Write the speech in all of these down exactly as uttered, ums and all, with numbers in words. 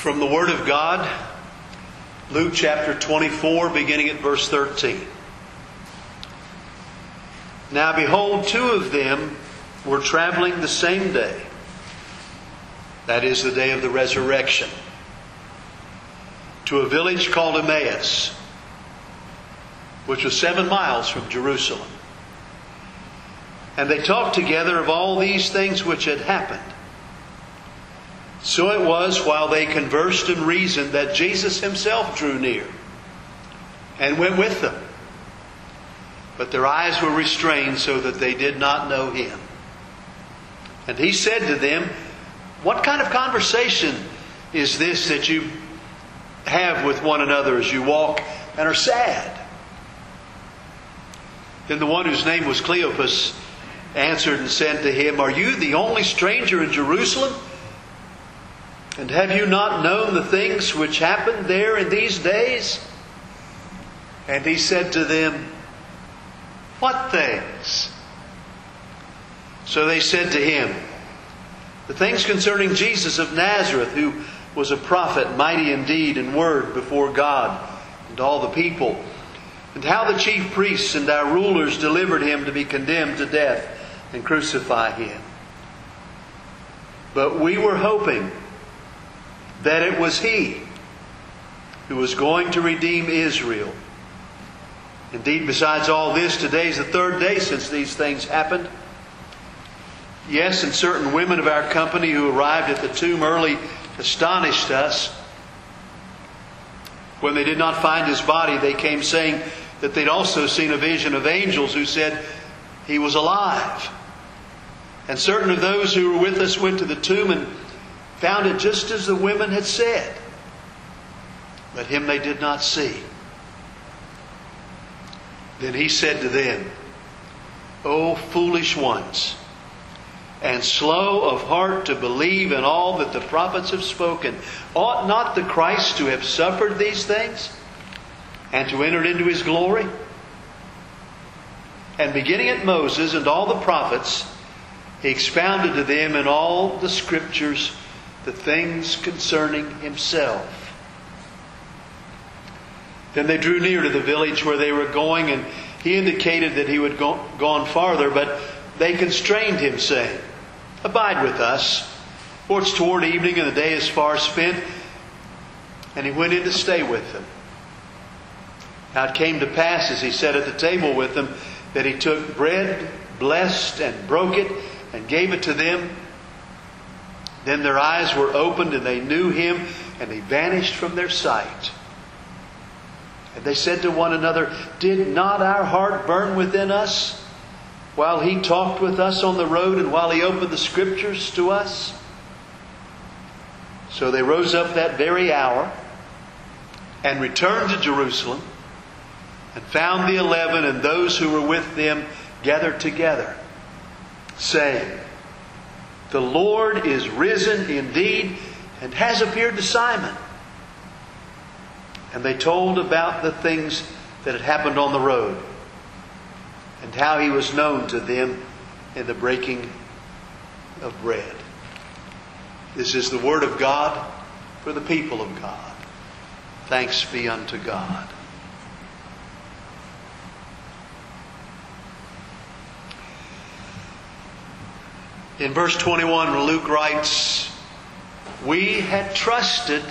From the Word of God, Luke chapter twenty-four, beginning at verse thirteen. Now behold, two of them were traveling the same day. That is the day of the resurrection. To a village called Emmaus, which was seven miles from Jerusalem. And they talked together of all these things which had happened. So it was, while they conversed and reasoned, that Jesus himself drew near and went with them. But their eyes were restrained so that they did not know him. And he said to them, "What kind of conversation is this that you have with one another as you walk and are sad?" Then the one whose name was Cleopas answered and said to him, "Are you the only stranger in Jerusalem? And have you not known the things which happened there in these days?" And he said to them, "What things?" So they said to him, "The things concerning Jesus of Nazareth, who was a prophet, mighty in deed and word before God and all the people, and how the chief priests and our rulers delivered him to be condemned to death and crucify him. But we were hoping that it was he who was going to redeem Israel. Indeed, besides all this, today is the third day since these things happened. Yes, and certain women of our company who arrived at the tomb early astonished us. When they did not find his body, they came saying that they'd also seen a vision of angels who said he was alive. And certain of those who were with us went to the tomb and found it just as the women had said. But him they did not see." Then he said to them, "O foolish ones, and slow of heart to believe in all that the prophets have spoken. Ought not the Christ to have suffered these things and to enter into his glory?" And beginning at Moses and all the prophets, he expounded to them in all the Scriptures the things concerning himself. Then they drew near to the village where they were going, and he indicated that he would go gone farther, but they constrained him, saying, "Abide with us, for it's toward evening and the day is far spent." And he went in to stay with them. Now it came to pass, as he sat at the table with them, that he took bread, blessed and broke it, and gave it to them. Then their eyes were opened, and they knew him, and he vanished from their sight. And they said to one another, "Did not our heart burn within us while he talked with us on the road and while he opened the Scriptures to us?" So they rose up that very hour and returned to Jerusalem, and found the eleven and those who were with them gathered together, saying, "The Lord is risen indeed and has appeared to Simon." And they told about the things that had happened on the road, and how he was known to them in the breaking of bread. This is the word of God for the people of God. Thanks be unto God. In verse twenty-one, Luke writes, "We had trusted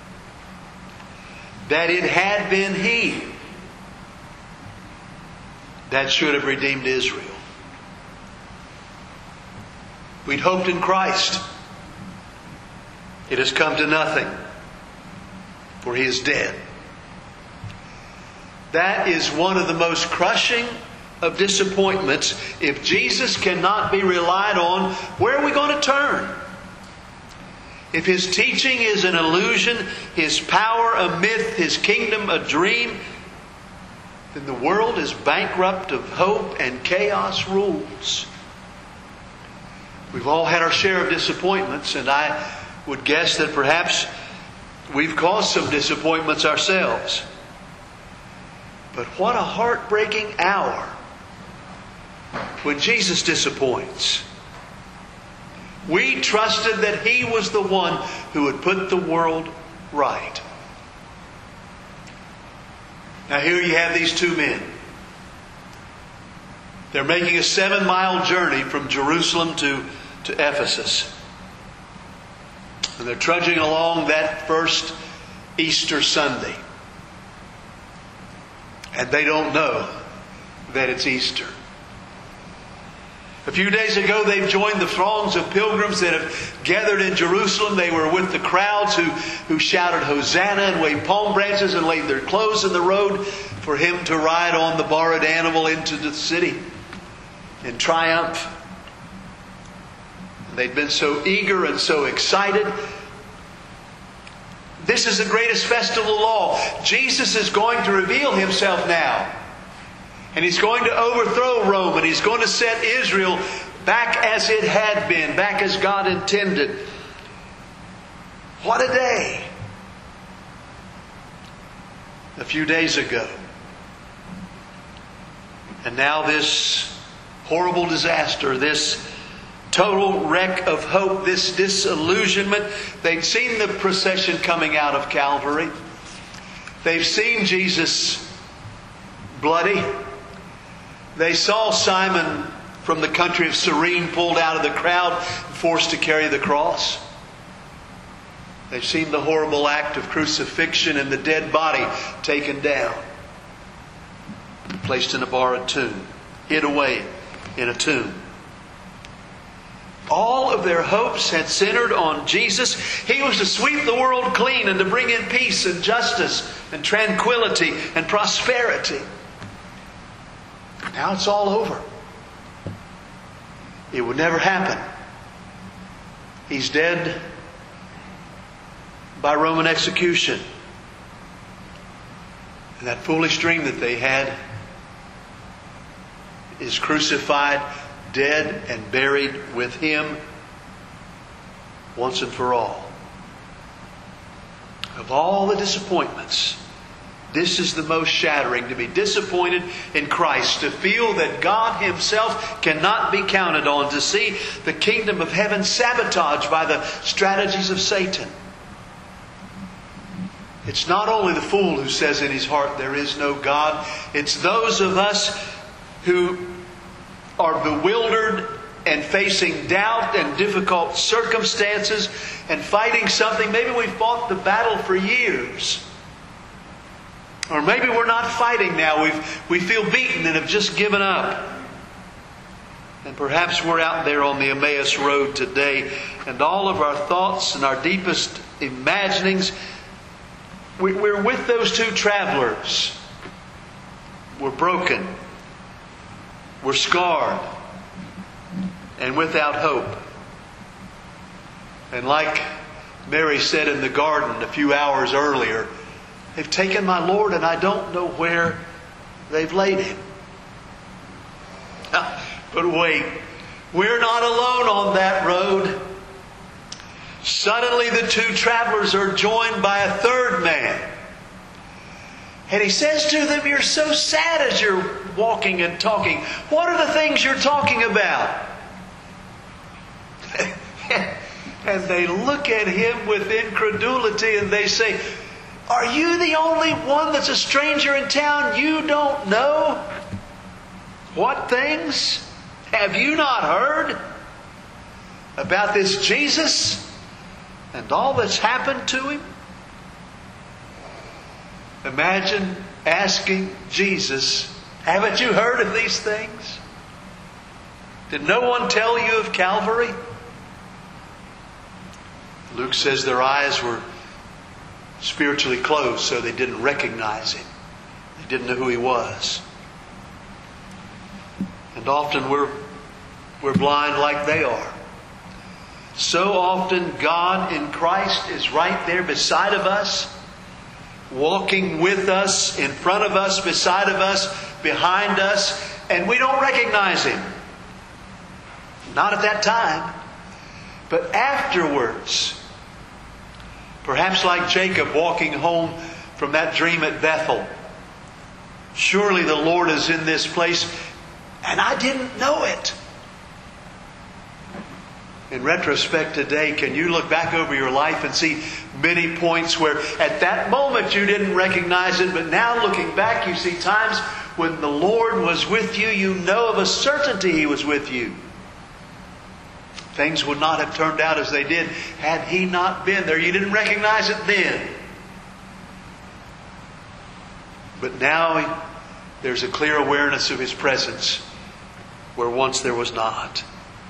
that it had been he that should have redeemed Israel." We'd hoped in Christ. It has come to nothing, for he is dead. That is one of the most crushing of disappointments. If Jesus cannot be relied on, where are we going to turn? If his teaching is an illusion, his power a myth, his kingdom a dream, then the world is bankrupt of hope and chaos rules. We've all had our share of disappointments, and I would guess that perhaps we've caused some disappointments ourselves. But what a heartbreaking hour when Jesus disappoints. We trusted that He was the one who would put the world right. Now here you have these two men. They're making a seven-mile journey from Jerusalem to, to Ephesus. And they're trudging along that first Easter Sunday. And they don't know that it's Easter. A few days ago, they've joined the throngs of pilgrims that have gathered in Jerusalem. They were with the crowds who, who shouted Hosanna and waved palm branches and laid their clothes in the road for Him to ride on the borrowed animal into the city in triumph. They'd been so eager and so excited. This is the greatest festival of all. Jesus is going to reveal Himself now. And He's going to overthrow Rome, and He's going to set Israel back as it had been, back as God intended. What a day! A few days ago. And now this horrible disaster, this total wreck of hope, this disillusionment. They'd seen the procession coming out of Calvary. They've seen Jesus bloody. They saw Simon from the country of Cyrene pulled out of the crowd, forced to carry the cross. They've seen the horrible act of crucifixion and the dead body taken down, placed in a borrowed tomb, hid away in a tomb. All of their hopes had centered on Jesus. He was to sweep the world clean and to bring in peace and justice and tranquility and prosperity. Now it's all over. It would never happen. He's dead by Roman execution. And that foolish dream that they had is crucified, dead, and buried with Him once and for all. Of all the disappointments, this is the most shattering, to be disappointed in Christ, to feel that God Himself cannot be counted on, to see the kingdom of heaven sabotaged by the strategies of Satan. It's not only the fool who says in his heart there is no God. It's those of us who are bewildered and facing doubt and difficult circumstances and fighting something. Maybe we've fought the battle for years. Or maybe we're not fighting now. We've, we feel beaten and have just given up. And perhaps we're out there on the Emmaus Road today, and all of our thoughts and our deepest imaginings, we, we're with those two travelers. We're broken. We're scarred. And without hope. And like Mary said in the garden a few hours earlier, they've taken my Lord and I don't know where they've laid Him. But wait, we're not alone on that road. Suddenly the two travelers are joined by a third man. And He says to them, "You're so sad as you're walking and talking. What are the things you're talking about?" And they look at Him with incredulity and they say, "Are you the only one that's a stranger in town? You don't know? What things have you not heard about this Jesus and all that's happened to Him?" Imagine asking Jesus, "Haven't you heard of these things? Did no one tell you of Calvary?" Luke says their eyes were spiritually closed, so they didn't recognize Him. They didn't know who He was. And often we're, we're blind like they are. So often God in Christ is right there beside of us, walking with us, in front of us, beside of us, behind us, and we don't recognize Him. Not at that time, but afterwards. Perhaps like Jacob walking home from that dream at Bethel. Surely the Lord is in this place, and I didn't know it. In retrospect today, can you look back over your life and see many points where at that moment you didn't recognize it, but now looking back you see times when the Lord was with you, you know of a certainty He was with you. Things would not have turned out as they did had He not been there. You didn't recognize it then. But now there's a clear awareness of His presence where once there was not.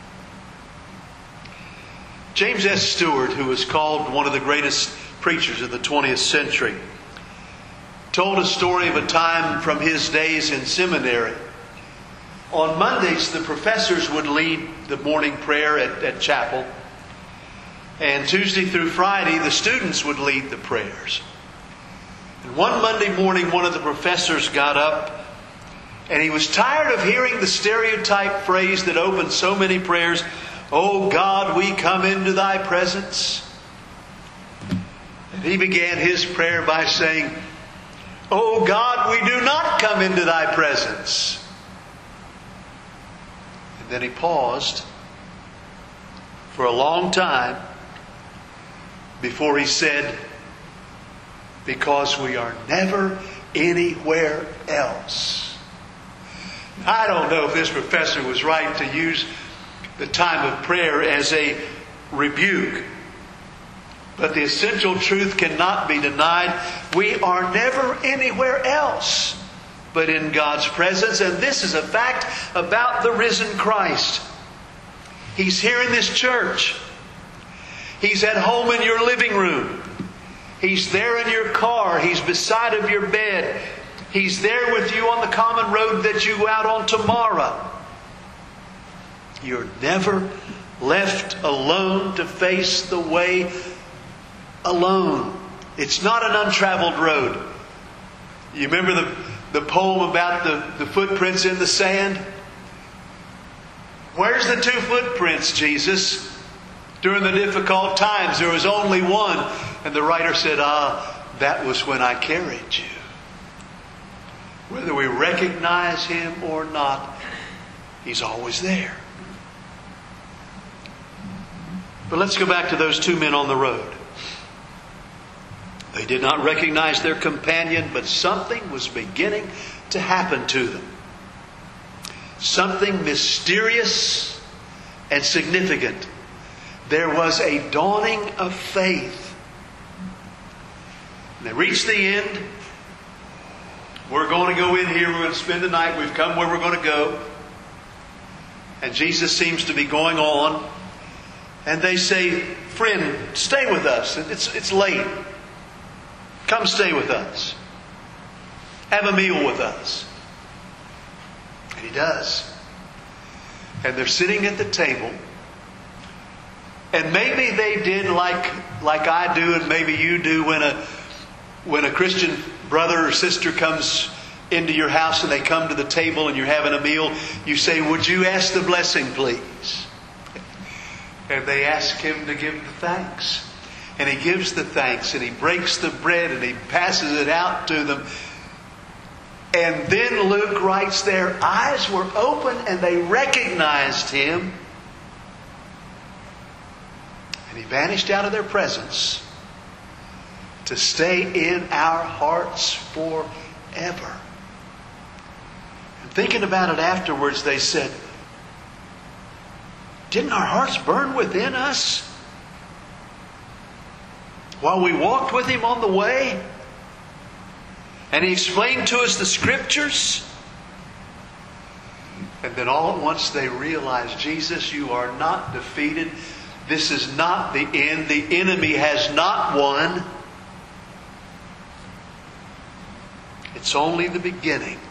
James S. Stewart, who was called one of the greatest preachers of the twentieth century, told a story of a time from his days in seminary. On Mondays, the professors would lead the morning prayer at, at chapel. And Tuesday through Friday, the students would lead the prayers. And one Monday morning, one of the professors got up and he was tired of hearing the stereotype phrase that opens so many prayers, "Oh God, we come into Thy presence." And he began his prayer by saying, "Oh God, we do not come into Thy presence." And then he paused for a long time before he said, "Because we are never anywhere else." I don't know if this professor was right to use the time of prayer as a rebuke. But the essential truth cannot be denied. We are never anywhere else but in God's presence. And this is a fact about the risen Christ. He's here in this church. He's at home in your living room. He's there in your car. He's beside of your bed. He's there with you on the common road that you go out on tomorrow. You're never left alone to face the way alone. It's not an untraveled road. You remember the, the poem about the, the footprints in the sand? Where's the two footprints, Jesus? During the difficult times, there was only one. And the writer said, ah, that was when I carried you. Whether we recognize Him or not, He's always there. But let's go back to those two men on the road. They did not recognize their companion, but something was beginning to happen to them. Something mysterious and significant. There was a dawning of faith. And they reached the end. We're going to go in here. We're going to spend the night. We've come where we're going to go. And Jesus seems to be going on. And they say, "Friend, stay with us. It's, it's late. Come stay with us. Have a meal with us." And He does. And they're sitting at the table. And maybe they did like, like I do and maybe you do when a, when a Christian brother or sister comes into your house and they come to the table and you're having a meal. You say, "Would you ask the blessing, please?" And they ask him to give the thanks. And he gives the thanks and he breaks the bread and he passes it out to them. And then Luke writes, their eyes were open and they recognized Him. And He vanished out of their presence to stay in our hearts forever. And thinking about it afterwards, they said, "Didn't our hearts burn within us while we walked with Him on the way? And He explained to us the Scriptures?" And then all at once they realized, Jesus, You are not defeated. This is not the end. The enemy has not won. It's only the beginning.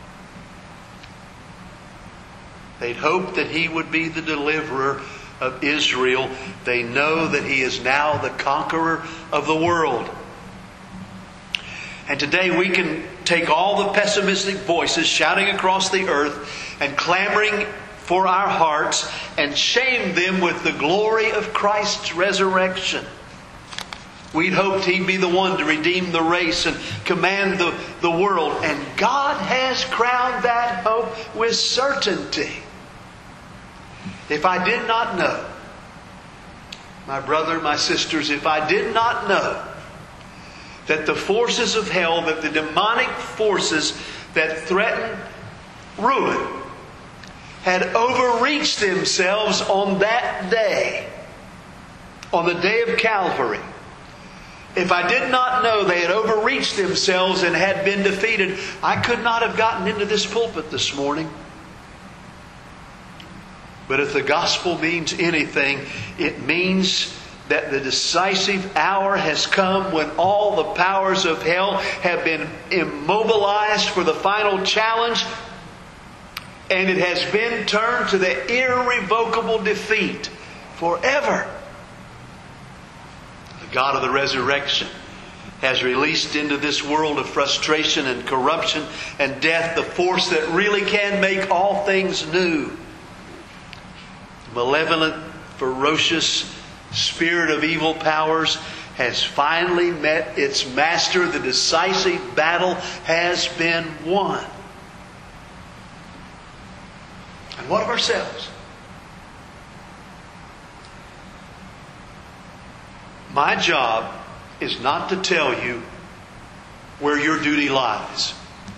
They'd hoped that He would be the deliverer of Israel. They know that He is now the conqueror of the world. And today we can take all the pessimistic voices shouting across the earth and clamoring for our hearts and shame them with the glory of Christ's resurrection. We'd hoped He'd be the one to redeem the race and command the, the world. And God has crowned that hope with certainty. If I did not know My brother, my sisters, if I did not know that the forces of hell, that the demonic forces that threaten ruin, had overreached themselves on that day, on the day of Calvary, if I did not know they had overreached themselves and had been defeated, I could not have gotten into this pulpit this morning. But if the gospel means anything, it means that the decisive hour has come when all the powers of hell have been immobilized for the final challenge, and it has been turned to the irrevocable defeat forever. The God of the resurrection has released into this world of frustration and corruption and death the force that really can make all things new. The malevolent, ferocious spirit of evil powers has finally met its master. The decisive battle has been won. And what of ourselves? My job is not to tell you where your duty lies.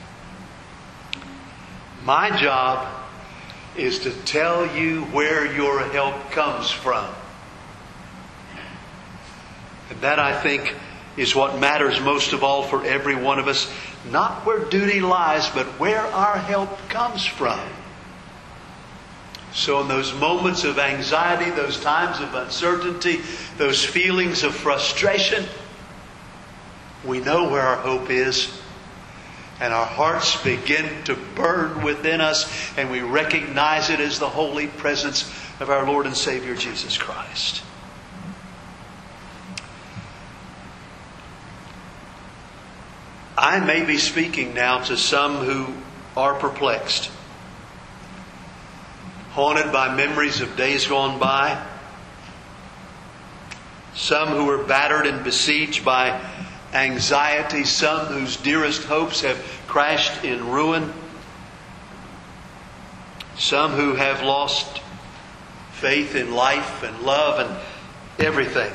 My job is to tell you where your help comes from. And that, I think, is what matters most of all for every one of us. Not where duty lies, but where our help comes from. So in those moments of anxiety, those times of uncertainty, those feelings of frustration, we know where our hope is. And our hearts begin to burn within us, and we recognize it as the holy presence of our Lord and Savior Jesus Christ. I may be speaking now to some who are perplexed, haunted by memories of days gone by, some who are battered and besieged by anxiety, some whose dearest hopes have crashed in ruin, some who have lost faith in life and love and everything,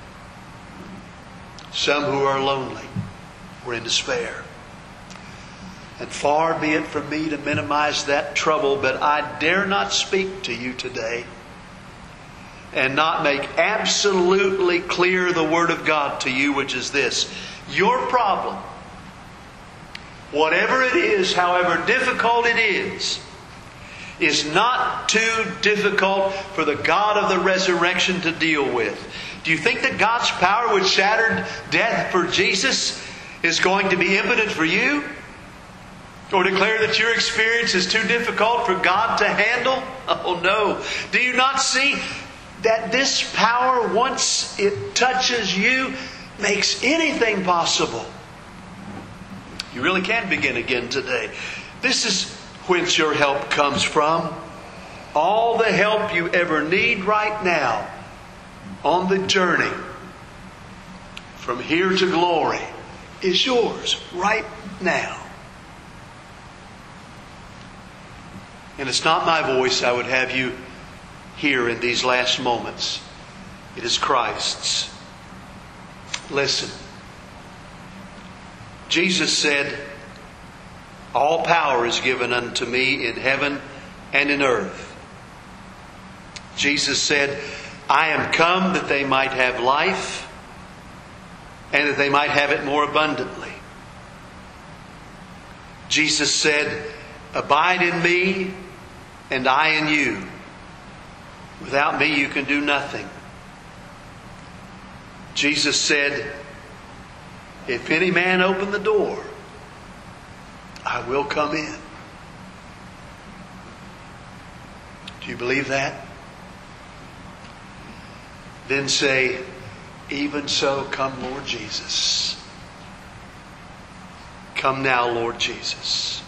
some who are lonely or in despair. And far be it from me to minimize that trouble, but I dare not speak to you today and not make absolutely clear the Word of God to you, which is this. Your problem, whatever it is, however difficult it is, is not too difficult for the God of the resurrection to deal with. Do you think that God's power which shattered death for Jesus is going to be impotent for you? Or declare that your experience is too difficult for God to handle? Oh no. Do you not see that this power, once it touches you, makes anything possible? You really can begin again today. This is whence your help comes from. All the help you ever need right now on the journey from here to glory is yours right now. And it's not my voice I would have you hear in these last moments. It is Christ's. Listen. Jesus said, all power is given unto me in heaven and in earth. Jesus said, I am come that they might have life and that they might have it more abundantly. Jesus said, abide in me and I in you. Without me you can do nothing. Jesus said, if any man open the door, I will come in. Do you believe that? Then say, even so, come Lord Jesus. Come now, Lord Jesus.